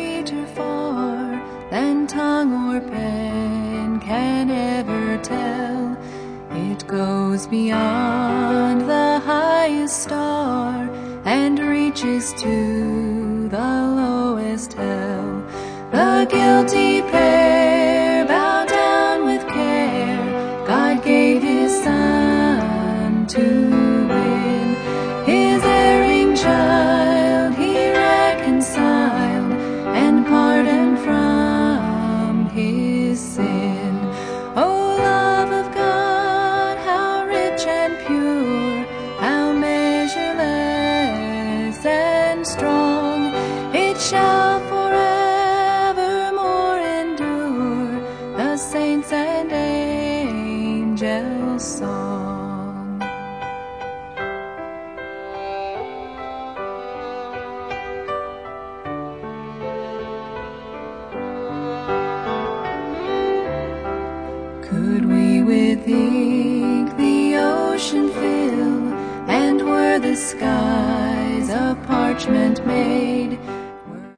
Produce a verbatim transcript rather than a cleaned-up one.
sweeter far than tongue or pen can ever tell. It goes beyond the highest star and reaches to the lowest hell. The guilty pair bow down with care. God gave His Son to win. His erring child He reconciled and pardoned from his sin. Oh, love of God, how rich and pure, how measureless and strong, it shall forevermore endure, the saints and angels' song. Could we with ink the ocean fill, and were the skies of parchment made,